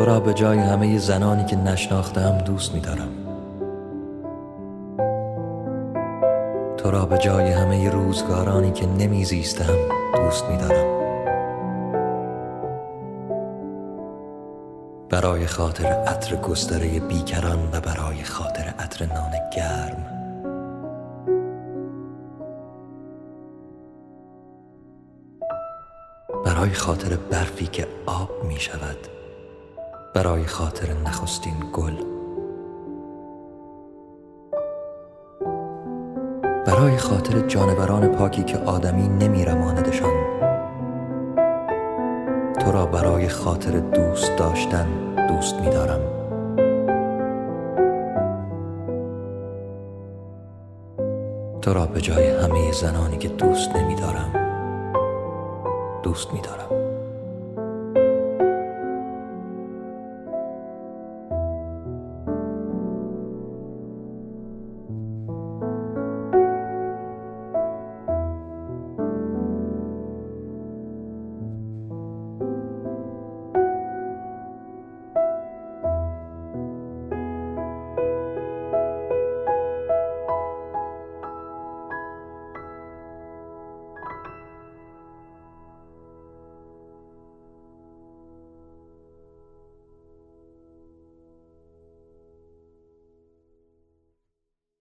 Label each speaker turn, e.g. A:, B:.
A: تو را به جای همه زنانی که نشناختم دوست می‌دارم. تو را به جای همه روزگارانی که نمیزیستم دوست می‌دارم. برای خاطر عطر گستره بیکران و برای خاطر عطر نان گرم. برای خاطر برفی که آب می شود. برای خاطر نخستین گل. برای خاطر جانوران پاکی که آدمی نمی رماندشان. تو را برای خاطر دوست داشتن دوست می دارم. تو را به جای همه زنانی که دوست نمی دارم دوست می دارم.